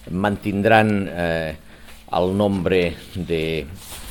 mantindran el nombre de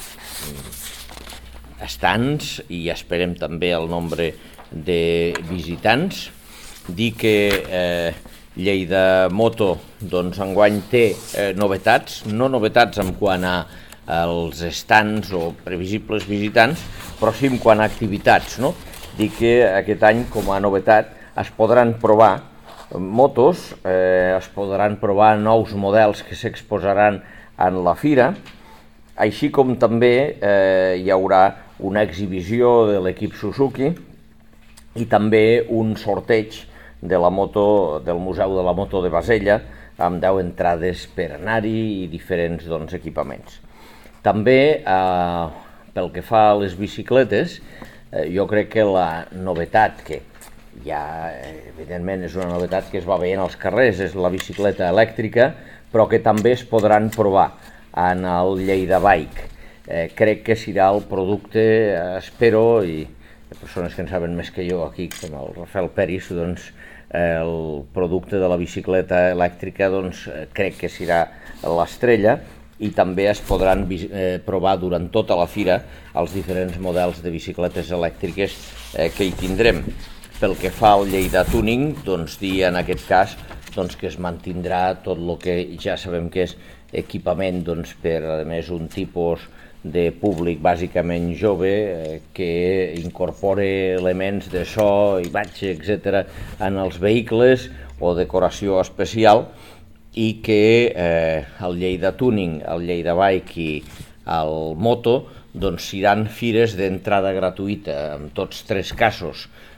estants i esperem també el nombre de visitants. Dir que Lleida Moto enguany té novetats, no novetats en quant als estants o previsibles visitants, però sí en quant a activitats. Dir que aquest any, com a novetat, es podran provar motos, es podran provar nous models que s'exposaran en la fira, així com també hi haurà una exhibició de l'equip Suzuki i també un sorteig de la moto del Museu de la Moto de Bassella, amb 10 entrades per anar-hi i diferents equipaments. També, pel que fa a les bicicletes, jo crec que la novetat, que ja evidentment és una novetat que es va veient als carrers, és la bicicleta elèctrica, però que també es podran provar en el Lleida Bike. Crec que serà el producte, espero, i persones que en saben més que jo aquí, com el Rafael Peris, el producte de la bicicleta elèctrica crec que serà l'estrella, i també es podran provar durant tota la fira els diferents models de bicicletes elèctriques que hi tindrem. Pel que fa al Lleida Tuning, dir en aquest cas que es mantindrà tot el que ja sabem que és equipament per, a més, un tipus de públic bàsicament jove que incorpora elements de so, imatge, etc. en els vehicles o decoració especial, i que el Lleida Tuning, el Lleida Bike i el Moto seran fires d'entrada gratuïta en tots tres casos